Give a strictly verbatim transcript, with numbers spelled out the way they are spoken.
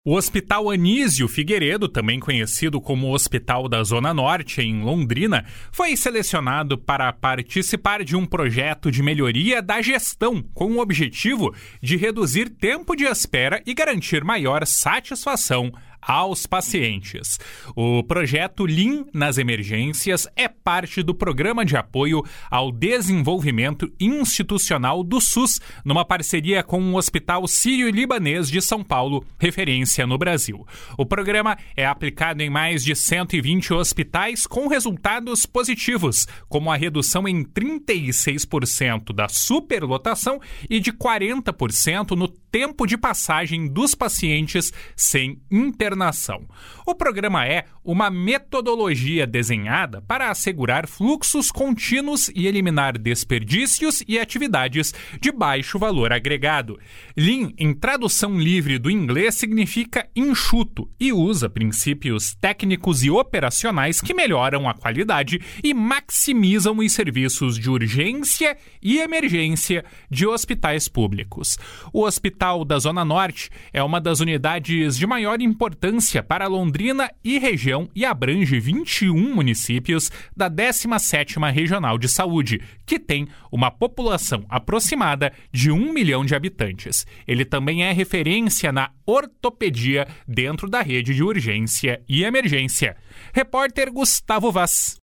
O Hospital Anísio Figueiredo, também conhecido como Hospital da Zona Norte, em Londrina, foi selecionado para participar de um projeto de melhoria da gestão, com o objetivo de reduzir tempo de espera e garantir maior satisfação aos pacientes. O projeto Lean nas Emergências é parte do Programa de Apoio ao Desenvolvimento Institucional do SUS, numa parceria com o Hospital Sírio-Libanês de São Paulo, referência no Brasil. O programa é aplicado em mais de cento e vinte hospitais com resultados positivos, como a redução em trinta e seis por cento da superlotação e de quarenta por cento no tempo de passagem dos pacientes sem internação. O programa é uma metodologia desenhada para assegurar fluxos contínuos e eliminar desperdícios e atividades de baixo valor agregado. Lean, em tradução livre do inglês, significa enxuto e usa princípios técnicos e operacionais que melhoram a qualidade e maximizam os serviços de urgência e emergência de hospitais públicos. O Hospital da Zona Norte é uma das unidades de maior importância para Londrina e região e abrange vinte e um municípios da décima sétima Regional de Saúde, que tem uma população aproximada de um milhão de habitantes. Ele também é referência na ortopedia dentro da rede de urgência e emergência. Repórter Gustavo Vaz.